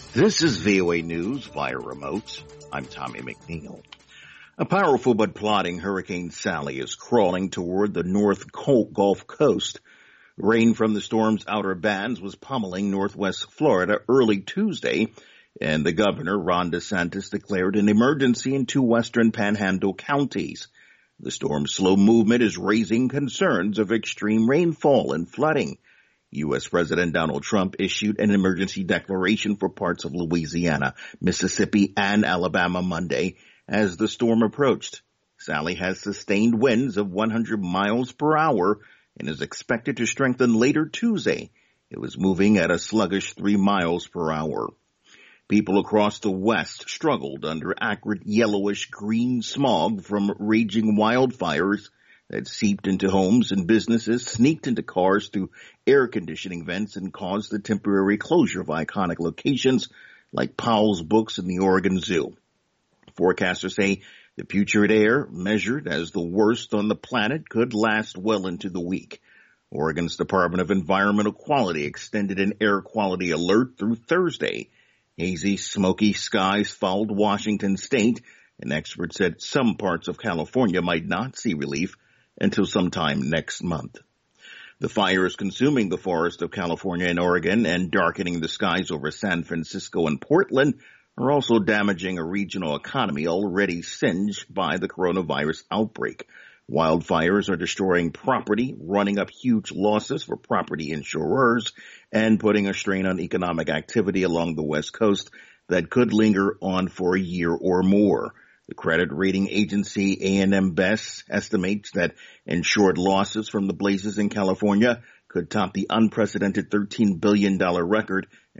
This is VOA News via remote. I'm Tommy McNeil. A powerful but plotting Hurricane Sally is crawling toward the North Gulf Coast. Rain from the storm's outer bands was pummeling northwest Florida early Tuesday, and the governor, Ron DeSantis, declared an emergency in two western panhandle counties. The storm's slow movement is raising concerns of extreme rainfall and flooding. U.S. President Donald Trump issued an emergency declaration for parts of Louisiana, Mississippi, and Alabama Monday as the storm approached. Sally has sustained winds of 100 miles per hour and is expected to strengthen later Tuesday. It was moving at a sluggish 3 miles per hour. People across the West struggled under acrid yellowish-green smog from raging wildfires that seeped into homes and businesses, sneaked into cars through air conditioning vents, and caused the temporary closure of iconic locations like Powell's Books and the Oregon Zoo. Forecasters say the putrid air, measured as the worst on the planet, could last well into the week. Oregon's Department of Environmental Quality extended an air quality alert through Thursday. Hazy, smoky skies fouled Washington state, and experts said some parts of California might not see relief until sometime next month. The fire is consuming the forest of California and Oregon and darkening the skies over San Francisco and Portland, are also damaging a regional economy already singed by the coronavirus outbreak. Wildfires are destroying property, running up huge losses for property insurers, and putting a strain on economic activity along the West Coast that could linger on for a year or more. The credit rating agency A&M Best estimates that insured losses from the blazes in California could top the unprecedented $13 billion record